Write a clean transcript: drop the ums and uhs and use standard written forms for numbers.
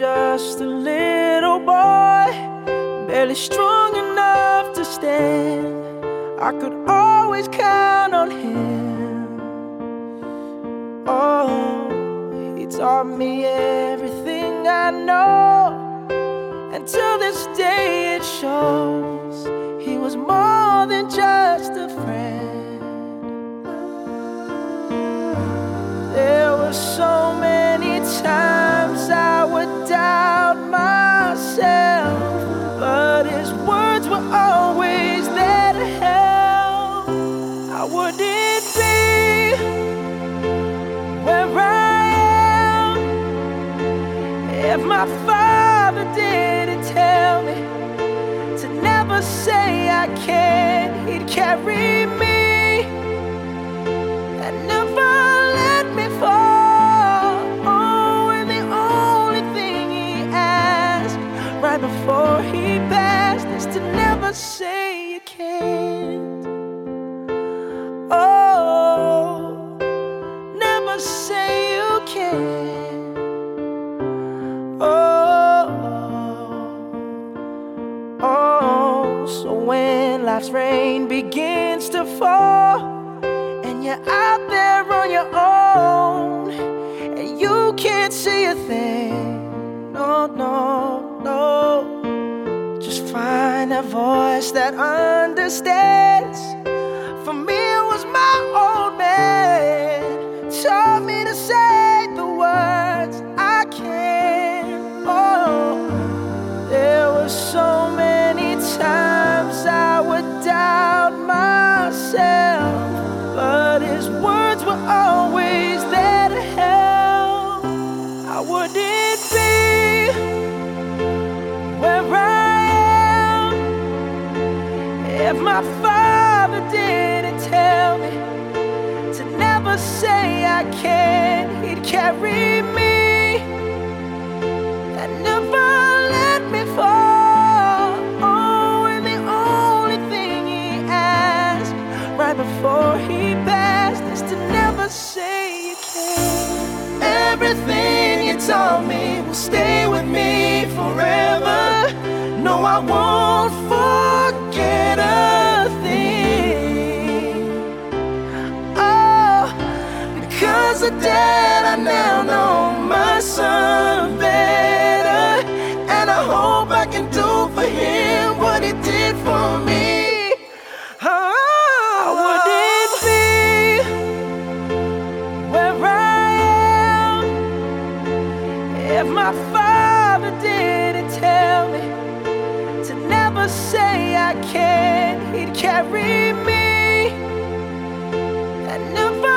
just a little boy, barely strong enough to stand. I could always count on him. Oh, he taught me everything I know, and till this day it shows he was more than just a friend. There were so many times I would doubt myself, but his words were always there to help. I wouldn't be where I am if my father didn't tell me to never say I can't. He'd carry me and never let me fall. Oh, and the only thing he asked right before he passed is to never say you can't. Oh, never say you can't. Oh, so when life's rain begins to fall and you're out there on your own and you can't see a thing, no, no, no, just find a voice that understands. For me it was my old man, taught me to say the words I can. Oh, there were so many times I would doubt myself, but his words were always there to help. I wouldn't be where I am if my father didn't tell me to never say I can't. He'd carry me and never let me fall. Oh, and the only thing he asked right before he passed is to never say you can't. Everything you taught me will stay with me forever. No, I won't forget a thing. Oh, because of that I now know my son better, and I hope I can do for him what he did for me. Oh, I wouldn't be where I am if my father didn't tell me to never say I can't. He'd carry me and never